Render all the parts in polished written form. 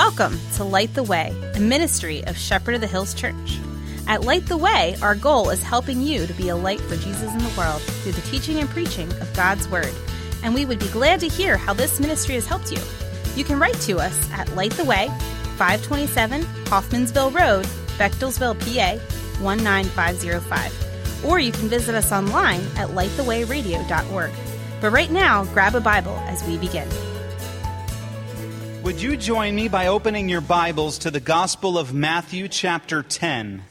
Welcome to Light the Way, a ministry of Shepherd of the Hills Church. At Light the Way, our goal is helping you to be a light for Jesus in the world through the teaching and preaching of God's Word. And we would be glad to hear how this ministry has helped you. You can write to us at Light the Way, 527 Hoffmansville Road, Bechtelsville, PA, 19505. Or you can visit us online at lightthewayradio.org. But right now, grab a Bible as we begin. Would you join me by opening your Bibles to the Gospel of Matthew chapter 10?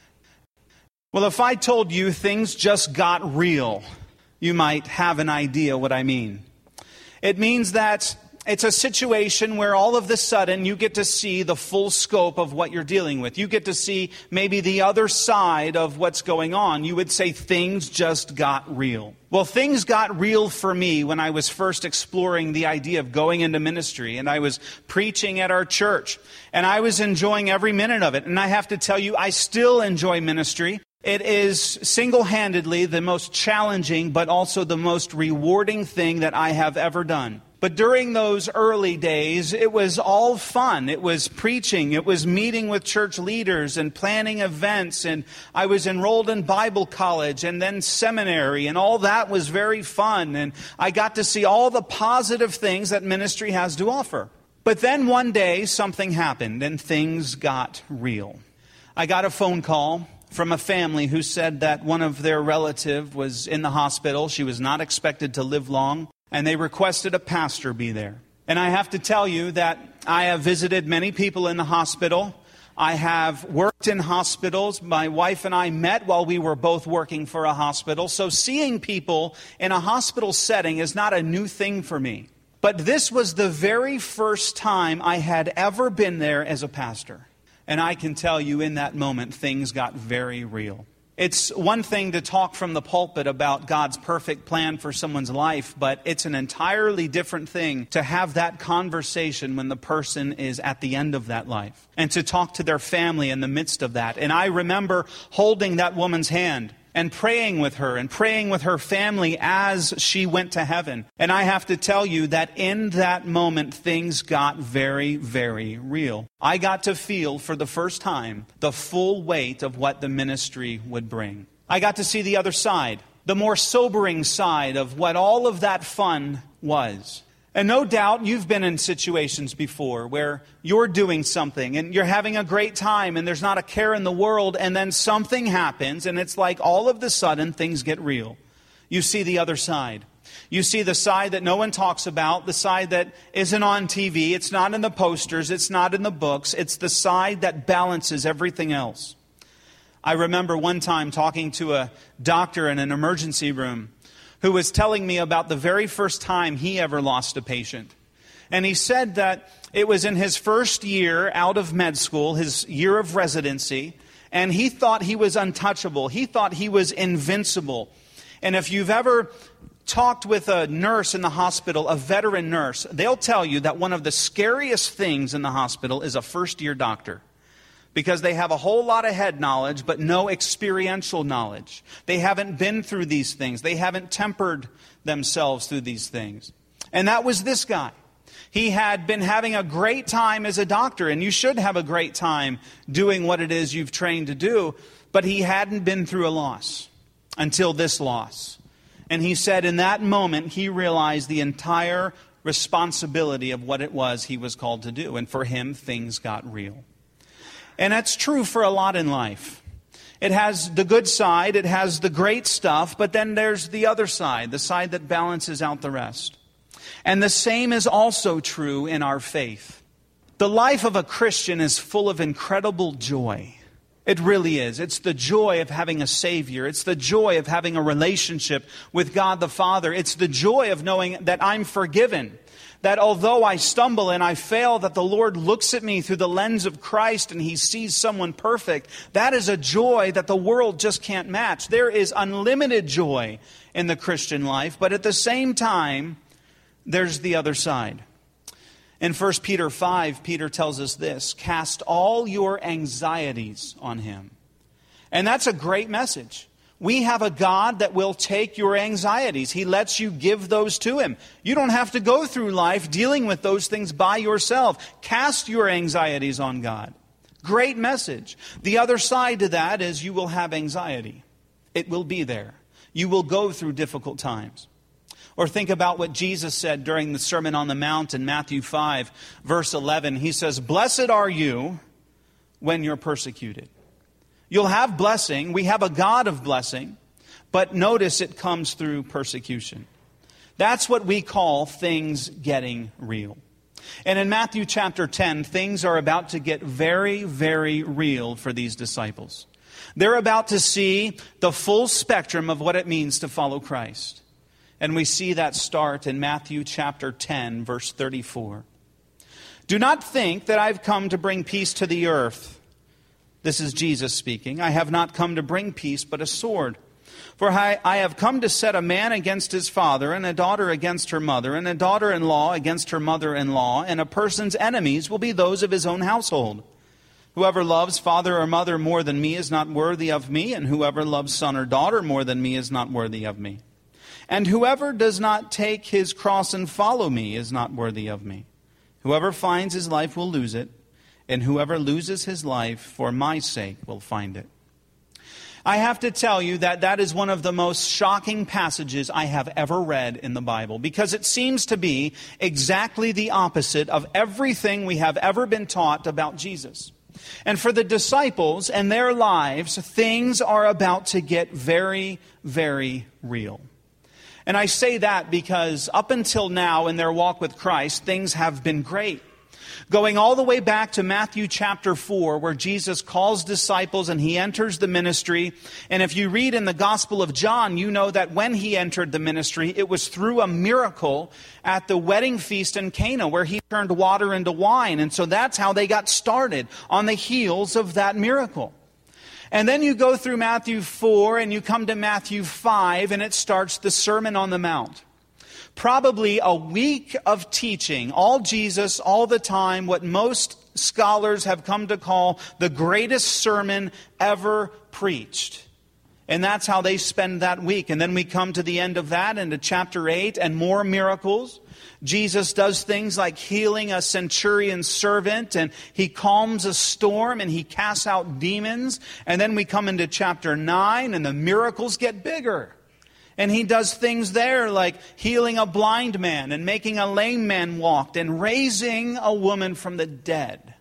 Well, if I told you things just got real, you might have an idea what I mean. It means that it's a situation where all of a sudden you get to see the full scope of what you're dealing with. You get to see maybe the other side of what's going on. You would say things just got real. Well, things got real for me when I was first exploring the idea of going into ministry, and I was preaching at our church, and I was enjoying every minute of it. And I have to tell you, I still enjoy ministry. It is single-handedly the most challenging, but also the most rewarding thing that I have ever done. But during those early days, it was all fun. It was preaching. It was meeting with church leaders and planning events. And I was enrolled in Bible college and then seminary. And all that was very fun. And I got to see all the positive things that ministry has to offer. But then one day, something happened and things got real. I got a phone call from a family who said that one of their relatives was in the hospital. She was not expected to live long. And they requested a pastor be there. And I have to tell you that I have visited many people in the hospital. I have worked in hospitals. My wife and I met while we were both working for a hospital. So seeing people in a hospital setting is not a new thing for me. But this was the very first time I had ever been there as a pastor. And I can tell you in that moment, things got very real. It's one thing to talk from the pulpit about God's perfect plan for someone's life, but it's an entirely different thing to have that conversation when the person is at the end of that life, and to talk to their family in the midst of that. And I remember holding that woman's hand and praying with her family as she went to heaven. And I have to tell you that in that moment, things got very, very real. I got to feel for the first time the full weight of what the ministry would bring. I got to see the other side, the more sobering side of what all of that fun was. And no doubt you've been in situations before where you're doing something and you're having a great time and there's not a care in the world, and then something happens and it's like all of a sudden things get real. You see the other side. You see the side that no one talks about, the side that isn't on TV, it's not in the posters, it's not in the books, it's the side that balances everything else. I remember one time talking to a doctor in an emergency room who was telling me about the very first time he ever lost a patient. And he said that it was in his first year out of med school, his year of residency, and he thought he was untouchable. He thought he was invincible. And if you've ever talked with a nurse in the hospital, a veteran nurse, they'll tell you that one of the scariest things in the hospital is a first-year doctor. Because they have a whole lot of head knowledge, but no experiential knowledge. They haven't been through these things. They haven't tempered themselves through these things. And that was this guy. He had been having a great time as a doctor, and you should have a great time doing what it is you've trained to do, but he hadn't been through a loss until this loss. And he said in that moment, he realized the entire responsibility of what it was he was called to do. And for him, things got real. And that's true for a lot in life. It has the good side, it has the great stuff, but then there's the other side, the side that balances out the rest. And the same is also true in our faith. The life of a Christian is full of incredible joy. It really is. It's the joy of having a Savior. It's the joy of having a relationship with God the Father. It's the joy of knowing that I'm forgiven. That although I stumble and I fail, that the Lord looks at me through the lens of Christ and He sees someone perfect. That is a joy that the world just can't match. There is unlimited joy in the Christian life, but at the same time, there's the other side. In 1 Peter 5, Peter tells us this: cast all your anxieties on Him. And that's a great message. We have a God that will take your anxieties. He lets you give those to Him. You don't have to go through life dealing with those things by yourself. Cast your anxieties on God. Great message. The other side to that is you will have anxiety. It will be there. You will go through difficult times. Or think about what Jesus said during the Sermon on the Mount in Matthew 5, verse 11. He says, "Blessed are you when you're persecuted." You'll have blessing. We have a God of blessing. But notice it comes through persecution. That's what we call things getting real. And in Matthew chapter 10, things are about to get very, very real for these disciples. They're about to see the full spectrum of what it means to follow Christ. And we see that start in Matthew chapter 10, verse 34. "Do not think that I've come to bring peace to the earth." This is Jesus speaking. "I have not come to bring peace, but a sword. For I have come to set a man against his father, and a daughter against her mother, and a daughter-in-law against her mother-in-law, and a person's enemies will be those of his own household. Whoever loves father or mother more than me is not worthy of me, and whoever loves son or daughter more than me is not worthy of me. And whoever does not take his cross and follow me is not worthy of me. Whoever finds his life will lose it, and whoever loses his life for my sake will find it." I have to tell you that is one of the most shocking passages I have ever read in the Bible, because it seems to be exactly the opposite of everything we have ever been taught about Jesus. And for the disciples and their lives, things are about to get very, very real. And I say that because up until now in their walk with Christ, things have been great. Going all the way back to Matthew chapter 4, where Jesus calls disciples and He enters the ministry. And if you read in the Gospel of John, you know that when He entered the ministry, it was through a miracle at the wedding feast in Cana, where He turned water into wine. And so that's how they got started, on the heels of that miracle. And then you go through Matthew 4 and you come to Matthew 5, and it starts the Sermon on the Mount. Probably a week of teaching, all Jesus, all the time, what most scholars have come to call the greatest sermon ever preached. And that's how they spend that week. And then we come to the end of that into chapter 8 and more miracles. Jesus does things like healing a centurion's servant, and He calms a storm, and He casts out demons. And then we come into chapter 9 and the miracles get bigger. And He does things there like healing a blind man and making a lame man walk and raising a woman from the dead.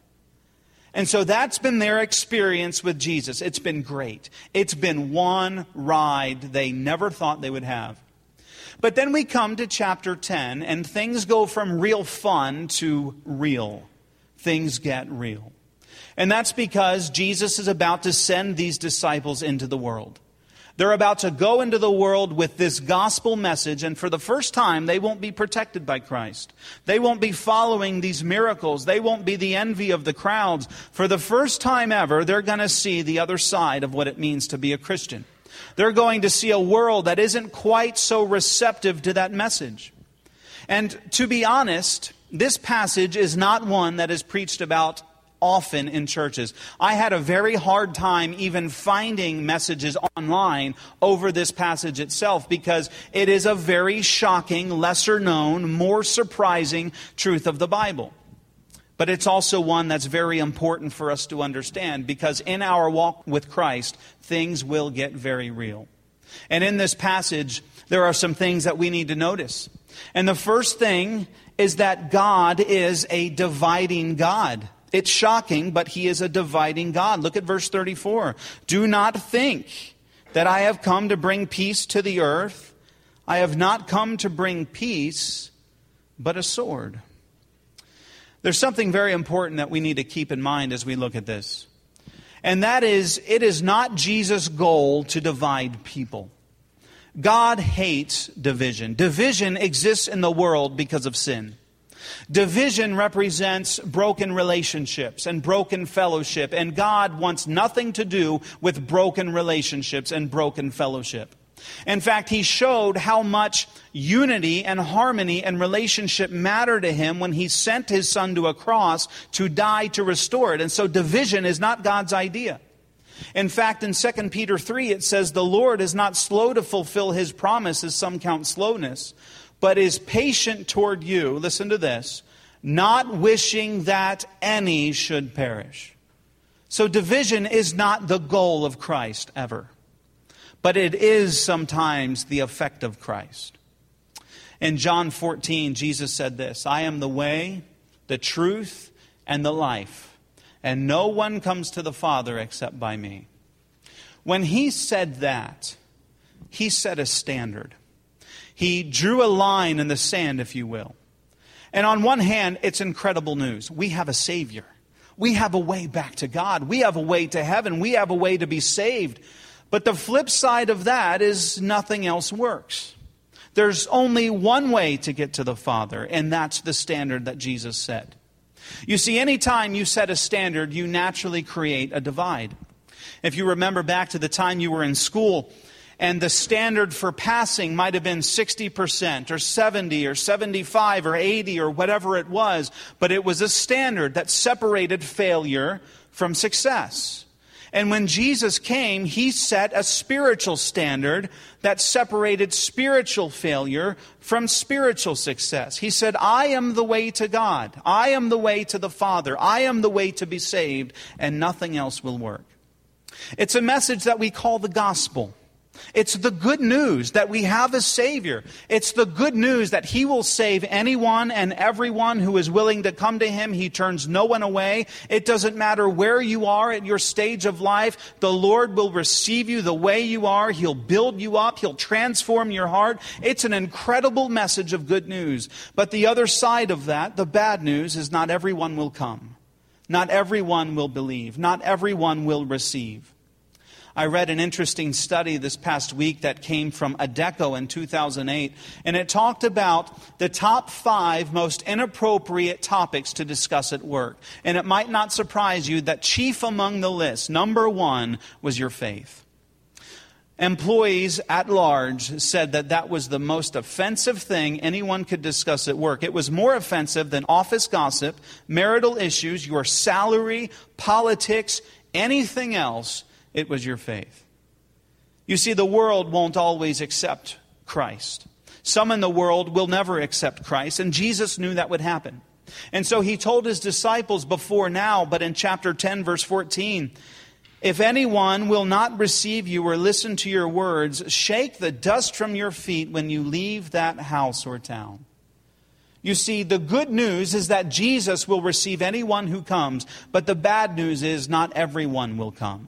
And so that's been their experience with Jesus. It's been great. It's been one ride they never thought they would have. But then we come to chapter 10 and things go from real fun to real. Things get real. And that's because Jesus is about to send these disciples into the world. They're about to go into the world with this gospel message, and for the first time, they won't be protected by Christ. They won't be following these miracles. They won't be the envy of the crowds. For the first time ever, they're going to see the other side of what it means to be a Christian. They're going to see a world that isn't quite so receptive to that message. And to be honest, this passage is not one that is preached about often in churches. I had a very hard time even finding messages online over this passage itself, because it is a very shocking, lesser known, more surprising truth of the Bible. But it's also one that's very important for us to understand, because in our walk with Christ, things will get very real. And in this passage, there are some things that we need to notice. And the first thing is that God is a dividing God. It's shocking, but He is a dividing God. Look at verse 34. "Do not think that I have come to bring peace to the earth. I have not come to bring peace, but a sword." There's something very important that we need to keep in mind as we look at this. And that is, it is not Jesus' goal to divide people. God hates division. Division exists in the world because of sin. Division represents broken relationships and broken fellowship, and God wants nothing to do with broken relationships and broken fellowship. In fact, He showed how much unity and harmony and relationship matter to Him when He sent His Son to a cross to die to restore it. And so division is not God's idea. In fact, in 2 Peter 3, it says, "The Lord is not slow to fulfill his promise, as some count slowness, but is patient toward you," listen to this, "not wishing that any should perish." So division is not the goal of Christ ever, but it is sometimes the effect of Christ. In John 14, Jesus said this, "I am the way, the truth, and the life, and no one comes to the Father except by me." When he said that, he set a standard. He drew a line in the sand, if you will. And on one hand, it's incredible news. We have a Savior. We have a way back to God. We have a way to heaven. We have a way to be saved. But the flip side of that is nothing else works. There's only one way to get to the Father, and that's the standard that Jesus set. You see, anytime you set a standard, you naturally create a divide. If you remember back to the time you were in school, and the standard for passing might have been 60% or 70 or 75 or 80 or whatever it was, but it was a standard that separated failure from success. And when Jesus came, he set a spiritual standard that separated spiritual failure from spiritual success. He said, "I am the way to God. I am the way to the Father. I am the way to be saved, and nothing else will work." It's a message that we call the gospel. It's the good news that we have a Savior. It's the good news that He will save anyone and everyone who is willing to come to Him. He turns no one away. It doesn't matter where you are at your stage of life. The Lord will receive you the way you are. He'll build you up. He'll transform your heart. It's an incredible message of good news. But the other side of that, the bad news, is not everyone will come. Not everyone will believe. Not everyone will receive. I read an interesting study this past week that came from Adecco in 2008, and it talked about the top 5 most inappropriate topics to discuss at work. And it might not surprise you that chief among the list, number 1, was your faith. Employees at large said that that was the most offensive thing anyone could discuss at work. It was more offensive than office gossip, marital issues, your salary, politics, anything else. It was your faith. You see, the world won't always accept Christ. Some in the world will never accept Christ, and Jesus knew that would happen. And so He told His disciples before now, but in chapter 10, verse 14, "If anyone will not receive you or listen to your words, shake the dust from your feet when you leave that house or town." You see, the good news is that Jesus will receive anyone who comes, but the bad news is not everyone will come.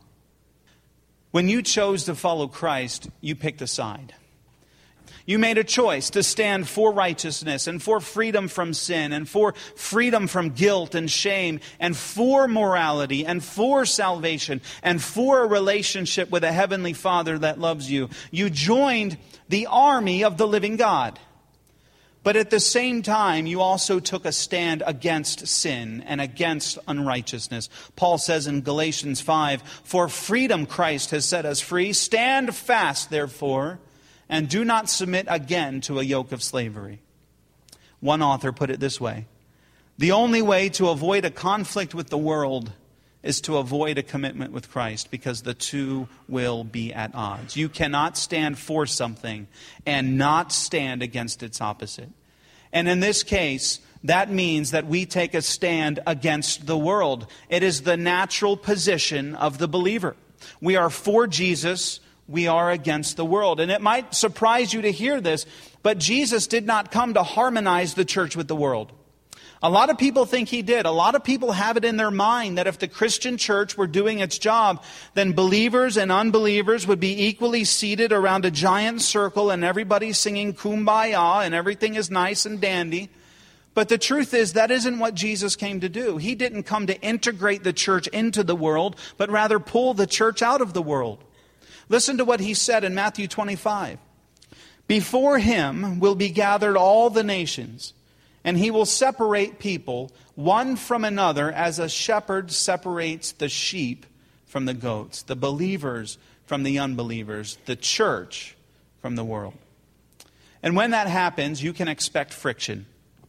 When you chose to follow Christ, you picked a side. You made a choice to stand for righteousness and for freedom from sin and for freedom from guilt and shame and for morality and for salvation and for a relationship with a heavenly Father that loves you. You joined the army of the living God. But at the same time, you also took a stand against sin and against unrighteousness. Paul says in Galatians 5, "For freedom Christ has set us free. Stand fast, therefore, and do not submit again to a yoke of slavery." One author put it this way: "The only way to avoid a conflict with the world is to avoid a commitment with Christ, because the two will be at odds. You cannot stand for something and not stand against its opposite." And in this case, that means that we take a stand against the world. It is the natural position of the believer. We are for Jesus. We are against the world. And it might surprise you to hear this, but Jesus did not come to harmonize the church with the world. A lot of people think He did. A lot of people have it in their mind that if the Christian church were doing its job, then believers and unbelievers would be equally seated around a giant circle and everybody singing Kumbaya and everything is nice and dandy. But the truth is, that isn't what Jesus came to do. He didn't come to integrate the church into the world, but rather pull the church out of the world. Listen to what He said in Matthew 25. "Before Him will be gathered all the nations, and He will separate people one from another as a shepherd separates the sheep from the goats," the believers from the unbelievers, the church from the world. And when that happens, you can expect friction.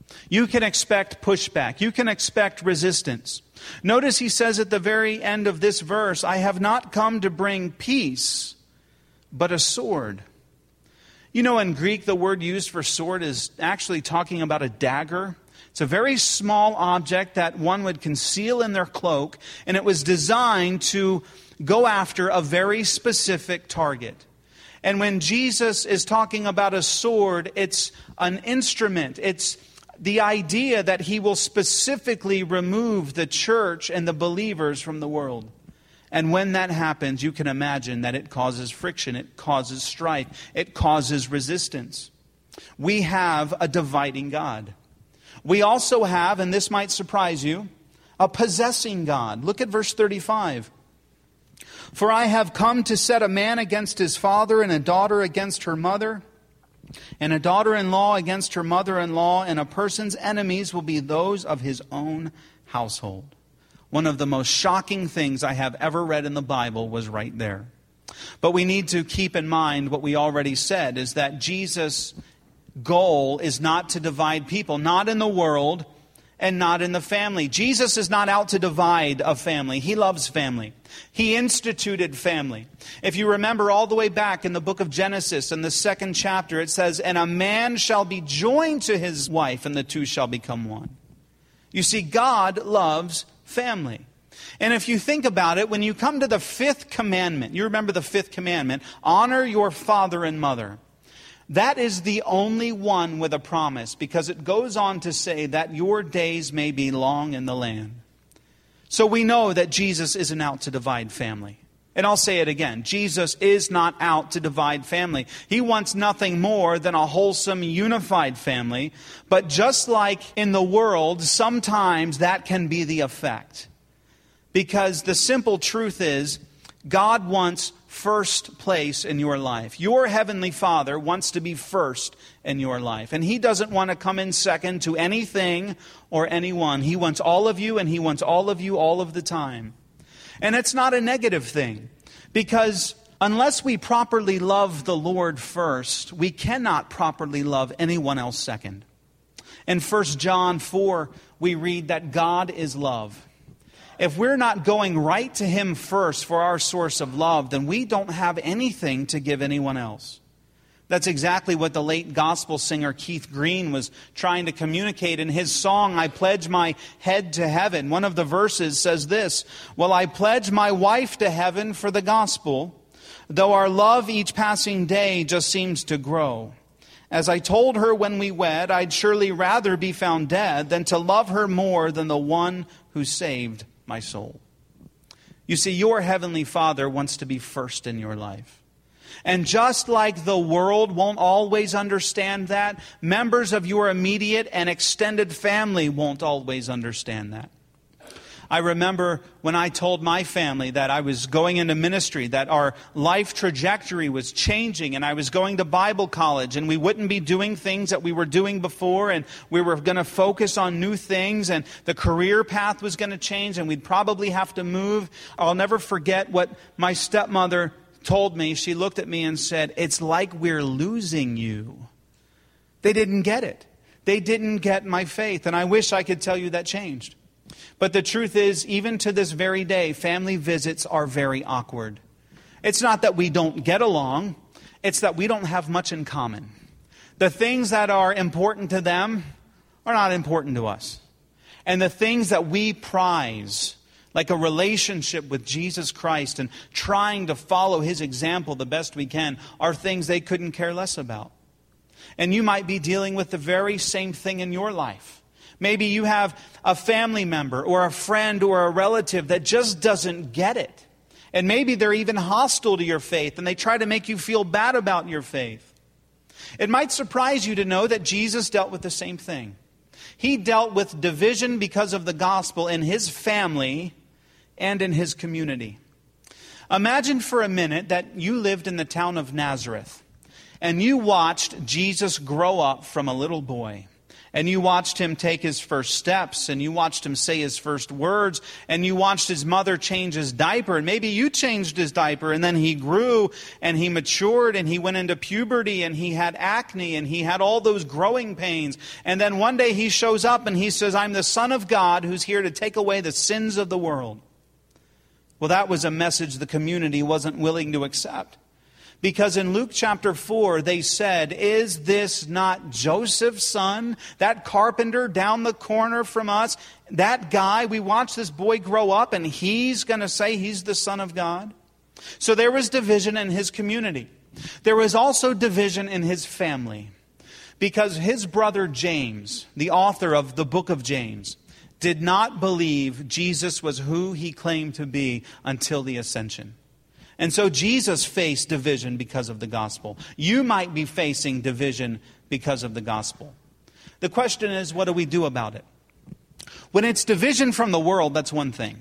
You can expect pushback. You can expect resistance. Notice he says at the very end of this verse, I have not come to bring peace, but a sword. You know, in Greek, the word used for sword is actually talking about a dagger. It's a very small object that one would conceal in their cloak, and it was designed to go after a very specific target. And when Jesus is talking about a sword, it's an instrument. It's the idea that he will specifically remove the church and the believers from the world. And when that happens, you can imagine that it causes friction, it causes strife, it causes resistance. We have a dividing God. We also have, and this might surprise you, a possessing God. Look at verse 35. For I have come to set a man against his father, and a daughter against her mother, and a daughter-in-law against her mother-in-law, and a person's enemies will be those of his own household. One of the most shocking things I have ever read in the Bible was right there. But we need to keep in mind what we already said, is that Jesus' goal is not to divide people, not in the world and not in the family. Jesus is not out to divide a family. He loves family. He instituted family. If you remember all the way back in the book of Genesis, in the 2nd chapter, it says, and a man shall be joined to his wife, and the two shall become one. You see, God loves family. And if you think about it, when you come to the 5th commandment, you remember the 5th commandment, honor your father and mother. That is the only one with a promise, because it goes on to say that your days may be long in the land. So we know that Jesus isn't out to divide family. And I'll say it again. Jesus is not out to divide family. He wants nothing more than a wholesome, unified family. But just like in the world, sometimes that can be the effect. Because the simple truth is, God wants first place in your life. Your Heavenly Father wants to be first in your life. And He doesn't want to come in second to anything or anyone. He wants all of you, and He wants all of you all of the time. And it's not a negative thing, because unless we properly love the Lord first, we cannot properly love anyone else second. In 1 John 4, we read that God is love. If we're not going right to Him first for our source of love, then we don't have anything to give anyone else. That's exactly what the late gospel singer Keith Green was trying to communicate in his song, I Pledge My Head to Heaven. One of the verses says this, well, I pledge my wife to heaven for the gospel, though our love each passing day just seems to grow. As I told her when we wed, I'd surely rather be found dead than to love her more than the one who saved my soul. You see, your Heavenly Father wants to be first in your life. And just like the world won't always understand that, members of your immediate and extended family won't always understand that. I remember when I told my family that I was going into ministry, that our life trajectory was changing, and I was going to Bible college, and we wouldn't be doing things that we were doing before, and we were going to focus on new things, and the career path was going to change, and we'd probably have to move. I'll never forget what my stepmother told me. She looked at me and said, it's like we're losing you. They didn't get it. They didn't get my faith, and I wish I could tell you that changed. But the truth is, even to this very day, family visits are very awkward. It's not that we don't get along. It's that we don't have much in common. The things that are important to them are not important to us. And the things that we prize, like a relationship with Jesus Christ and trying to follow His example the best we can, are things they couldn't care less about. And you might be dealing with the very same thing in your life. Maybe you have a family member or a friend or a relative that just doesn't get it. And maybe they're even hostile to your faith, and they try to make you feel bad about your faith. It might surprise you to know that Jesus dealt with the same thing. He dealt with division because of the gospel in His family and in His community. Imagine for a minute that you lived in the town of Nazareth, and you watched Jesus grow up from a little boy. And you watched him take his first steps, and you watched him say his first words, and you watched his mother change his diaper, and maybe you changed his diaper, and then he grew, and he matured, and he went into puberty, and he had acne, and he had all those growing pains. And then one day he shows up, and he says, I'm the Son of God who's here to take away the sins of the world. Well, that was a message the community wasn't willing to accept. Because in Luke chapter 4, they said, is this not Joseph's son? That carpenter down the corner from us? That guy, we watched this boy grow up and he's going to say he's the Son of God? So there was division in his community. There was also division in his family. Because his brother James, the author of the book of James, did not believe Jesus was who he claimed to be until the ascension. And so Jesus faced division because of the gospel. You might be facing division because of the gospel. The question is, what do we do about it? When it's division from the world, that's one thing.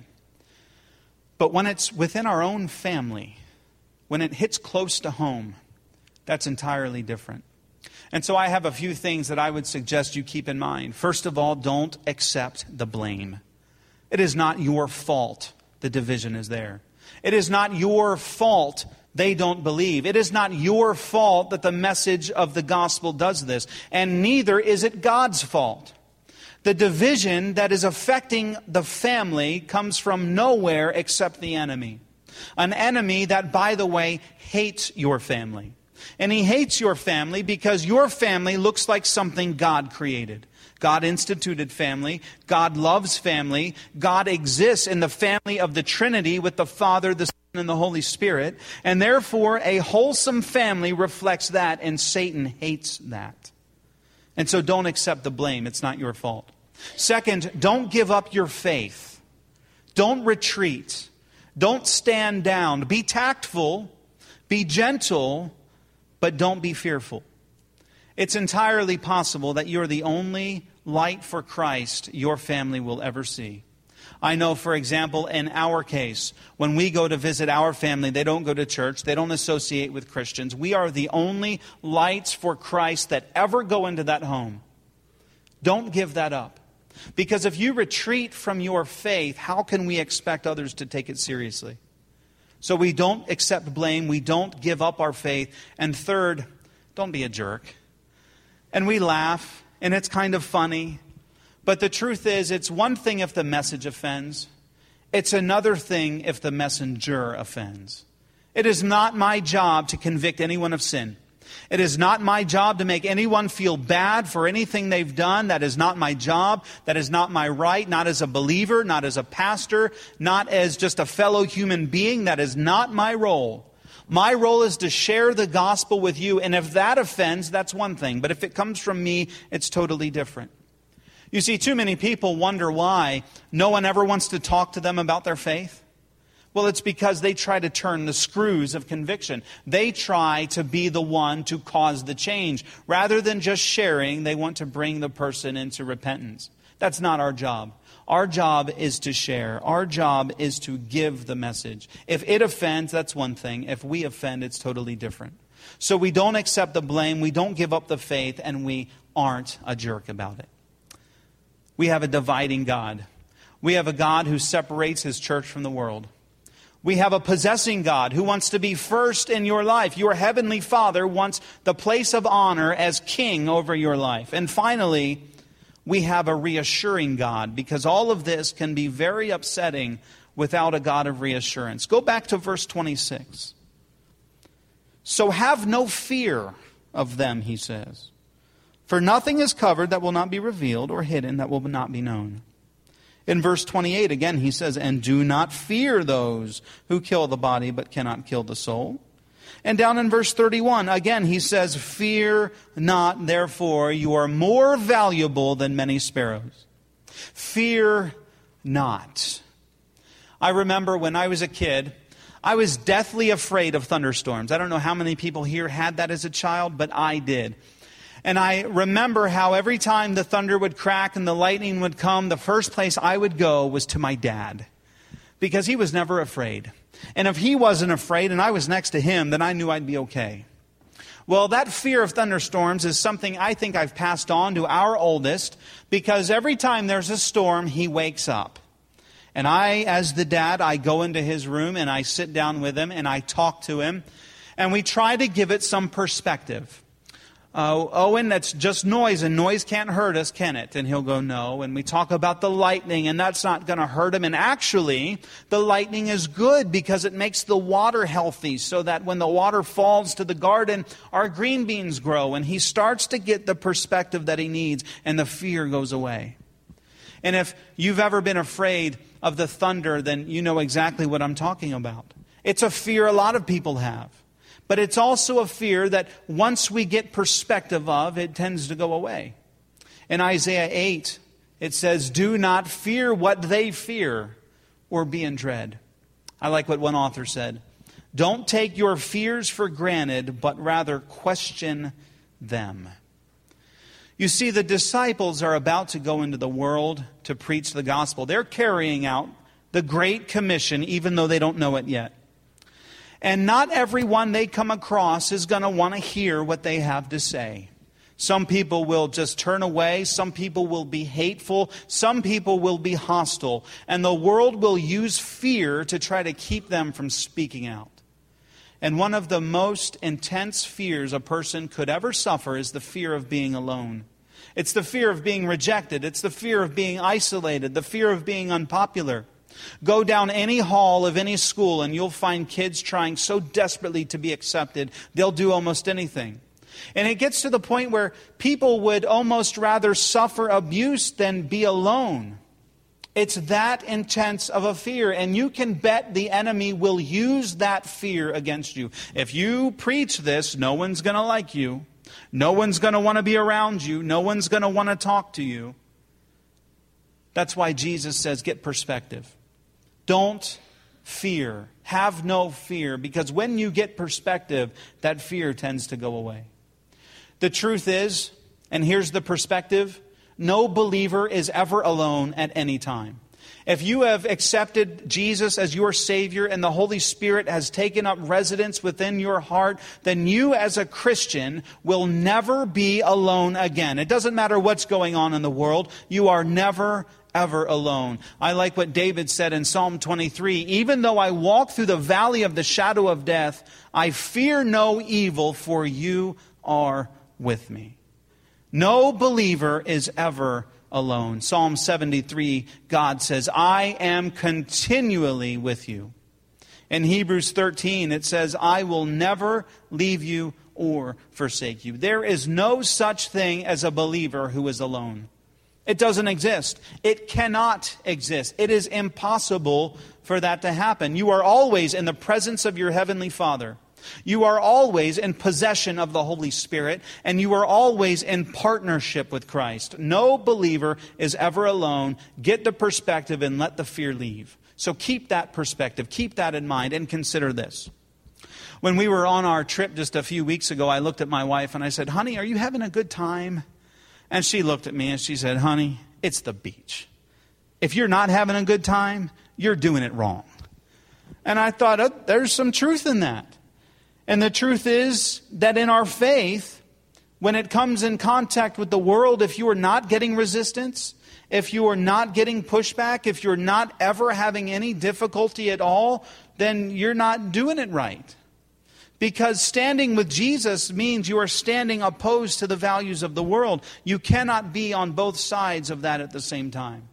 But when it's within our own family, when it hits close to home, that's entirely different. And so I have a few things that I would suggest you keep in mind. First of all, don't accept the blame. It is not your fault the division is there. It is not your fault they don't believe. It is not your fault that the message of the gospel does this. And neither is it God's fault. The division that is affecting the family comes from nowhere except the enemy. An enemy that, by the way, hates your family. And he hates your family because your family looks like something God created. God instituted family. God loves family. God exists in the family of the Trinity with the Father, the Son, and the Holy Spirit. And therefore, a wholesome family reflects that, and Satan hates that. And so don't accept the blame. It's not your fault. Second, don't give up your faith. Don't retreat. Don't stand down. Be tactful. Be gentle. But don't be fearful. It's entirely possible that you're the only light for Christ your family will ever see. I know, for example, in our case, when we go to visit our family, they don't go to church, they don't associate with Christians. We are the only lights for Christ that ever go into that home. Don't give that up. Because if you retreat from your faith, how can we expect others to take it seriously? So we don't accept blame, we don't give up our faith. And third, don't be a jerk. And we laugh, and it's kind of funny. But the truth is, it's one thing if the message offends. It's another thing if the messenger offends. It is not my job to convict anyone of sin. It is not my job to make anyone feel bad for anything they've done. That is not my job. That is not my right. Not as a believer, not as a pastor, not as just a fellow human being. That is not my role. My role is to share the gospel with you. And if that offends, that's one thing. But if it comes from me, it's totally different. You see, too many people wonder why no one ever wants to talk to them about their faith. Well, it's because they try to turn the screws of conviction. They try to be the one to cause the change. Rather than just sharing, they want to bring the person into repentance. That's not our job. Our job is to share. Our job is to give the message. If it offends, that's one thing. If we offend, it's totally different. So we don't accept the blame, we don't give up the faith, and we aren't a jerk about it. We have a dividing God. We have a God who separates His church from the world. We have a possessing God who wants to be first in your life. Your heavenly Father wants the place of honor as king over your life. And finally, we have a reassuring God, because all of this can be very upsetting without a God of reassurance. Go back to verse 26. So have no fear of them, he says. For nothing is covered that will not be revealed, or hidden that will not be known. In verse 28, again, he says, and do not fear those who kill the body but cannot kill the soul. And down in verse 31, again, he says, fear not, therefore, you are more valuable than many sparrows. Fear not. I remember when I was a kid, I was deathly afraid of thunderstorms. I don't know how many people here had that as a child, but I did. And I remember how every time the thunder would crack and the lightning would come, the first place I would go was to my dad, because he was never afraid. And if he wasn't afraid and I was next to him, then I knew I'd be okay. Well, that fear of thunderstorms is something I think I've passed on to our oldest, because every time there's a storm, he wakes up. And I, as the dad, I go into his room and I sit down with him and I talk to him. And we try to give it some perspective. Owen, that's just noise, and noise can't hurt us, can it? And he'll go, no. And we talk about the lightning, and that's not going to hurt him. And actually, the lightning is good because it makes the water healthy, so that when the water falls to the garden, our green beans grow. And he starts to get the perspective that he needs, and the fear goes away. And if you've ever been afraid of the thunder, then you know exactly what I'm talking about. It's a fear a lot of people have. But it's also a fear that once we get perspective of, it tends to go away. In Isaiah 8, it says, do not fear what they fear or be in dread. I like what one author said. Don't take your fears for granted, but rather question them. You see, the disciples are about to go into the world to preach the gospel. They're carrying out the Great Commission, even though they don't know it yet. And not everyone they come across is going to want to hear what they have to say. Some people will just turn away. Some people will be hateful. Some people will be hostile. And the world will use fear to try to keep them from speaking out. And one of the most intense fears a person could ever suffer is the fear of being alone. It's the fear of being rejected. It's the fear of being isolated. The fear of being unpopular. Go down any hall of any school and you'll find kids trying so desperately to be accepted, they'll do almost anything. And it gets to the point where people would almost rather suffer abuse than be alone. It's that intense of a fear, and you can bet the enemy will use that fear against you. If you preach this, no one's going to like you. No one's going to want to be around you. No one's going to want to talk to you. That's why Jesus says, get perspective. Don't fear. Have no fear, because when you get perspective, that fear tends to go away. The truth is, and here's the perspective, no believer is ever alone at any time. If you have accepted Jesus as your Savior and the Holy Spirit has taken up residence within your heart, then you as a Christian will never be alone again. It doesn't matter what's going on in the world. You are never ever alone. I like what David said in Psalm 23. Even though I walk through the valley of the shadow of death, I fear no evil, for you are with me. No believer is ever alone. Psalm 73, God says, I am continually with you. In Hebrews 13, it says, I will never leave you or forsake you. There is no such thing as a believer who is alone. It doesn't exist. It cannot exist. It is impossible for that to happen. You are always in the presence of your Heavenly Father. You are always in possession of the Holy Spirit, and you are always in partnership with Christ. No believer is ever alone. Get the perspective and let the fear leave. So keep that perspective. Keep that in mind and consider this. When we were on our trip just a few weeks ago, I looked at my wife and I said, honey, are you having a good time? And she looked at me and she said, honey, it's the beach. If you're not having a good time, you're doing it wrong. And I thought, oh, there's some truth in that. And the truth is that in our faith, when it comes in contact with the world, if you are not getting resistance, if you are not getting pushback, if you're not ever having any difficulty at all, then you're not doing it right. Because standing with Jesus means you are standing opposed to the values of the world. You cannot be on both sides of that at the same time.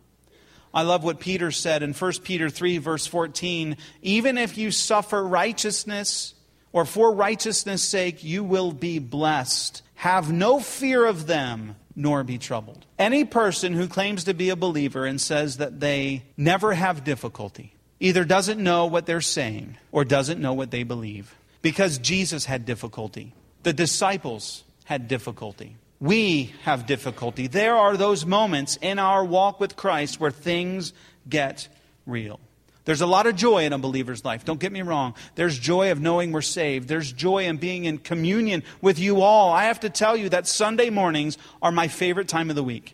I love what Peter said in 1 Peter 3, verse 14. Even if you suffer righteousness, or for righteousness' sake, you will be blessed. Have no fear of them, nor be troubled. Any person who claims to be a believer and says that they never have difficulty either doesn't know what they're saying or doesn't know what they believe. Because Jesus had difficulty. The disciples had difficulty. We have difficulty. There are those moments in our walk with Christ where things get real. There's a lot of joy in a believer's life. Don't get me wrong. There's joy of knowing we're saved. There's joy in being in communion with you all. I have to tell you that Sunday mornings are my favorite time of the week.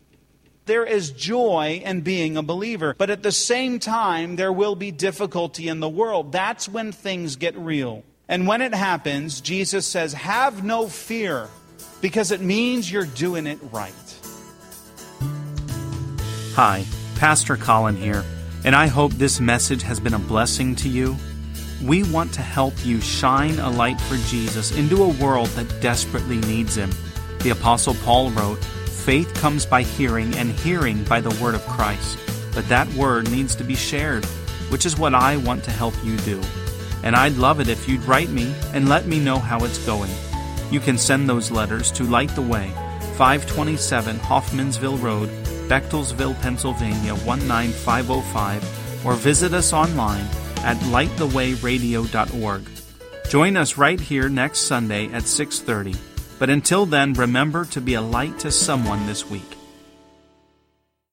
There is joy in being a believer. But at the same time, there will be difficulty in the world. That's when things get real. And when it happens, Jesus says, have no fear, because it means you're doing it right. Hi, Pastor Colin here, and I hope this message has been a blessing to you. We want to help you shine a light for Jesus into a world that desperately needs Him. The Apostle Paul wrote, "Faith comes by hearing, and hearing by the word of Christ." But that word needs to be shared, which is what I want to help you do. And I'd love it if you'd write me and let me know how it's going. You can send those letters to Light the Way, 527 Hoffmansville Road, Bechtelsville, Pennsylvania, 19505, or visit us online at lightthewayradio.org. Join us right here next Sunday at 6:30. But until then, remember to be a light to someone this week.